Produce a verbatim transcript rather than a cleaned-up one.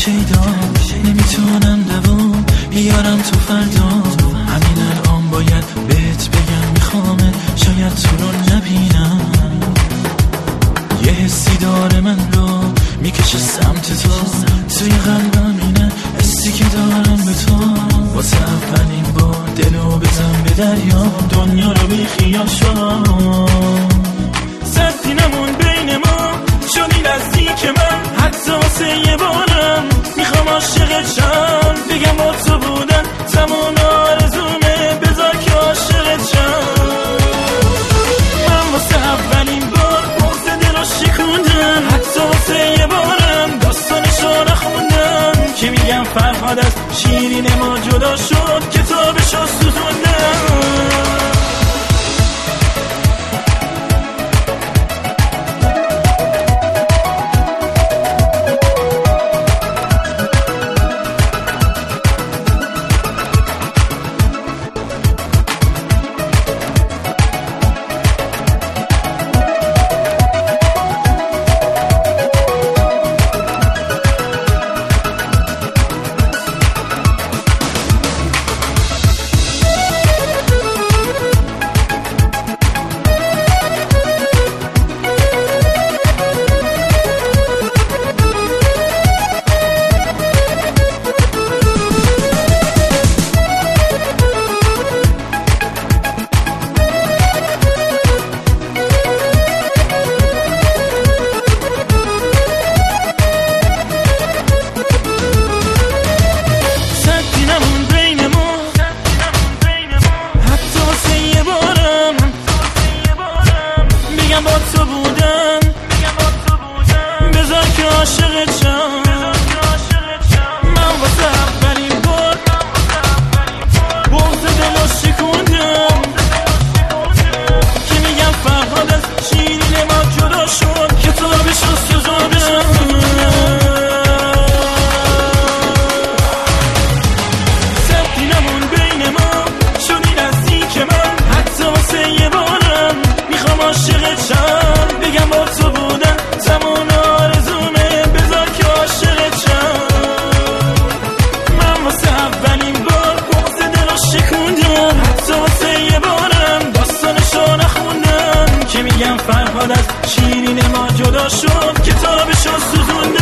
شیدا نمیتونم دوام بیارم تو فردا. همین الان باید بهت بگم میخوامه، شاید تو رو نبینم. یه حسی داره من رو میکشه سمت تو، توی قلبم اینه حسی که دارم به تو. واسه اولین بار دلو بزن به دریا، دنیا رو بی خیال شد. سردی نمون بین ما، شدی نزدیک من، حتی واسه یه بارم میخوام عاشقت شم. بگم با تو بودن تمام آرزومه، بذار که عاشقت شم. من واسه اولین بار بغض دل رو شکوندم، حتی واسه یه بارم داستانشو نخوندم. که میگم فرهاد از شیرین ما جدا شد، کتابشو سوزوندم. با تو بودن بذار که عاشقت شم. من واسه اولین بار بغض دلو شکوندم. که میگم فرهاد از شیرین ما جدا شد، کتابشو سوزوندم. سبتی نمون بین ما، شدی نزدیک من، حتی واسه یه بارم میخوام عاشقت شم. بگم با تو بودن تمام آرزومه، بذار که عاشقت شم. من واسه اولین بار بغض دلو شکوندم، حتی واسه یه بارم داستانشو نخوندم. که میگم فرهاد از شیرین ما جدا شد، کتابشو سوزوندم.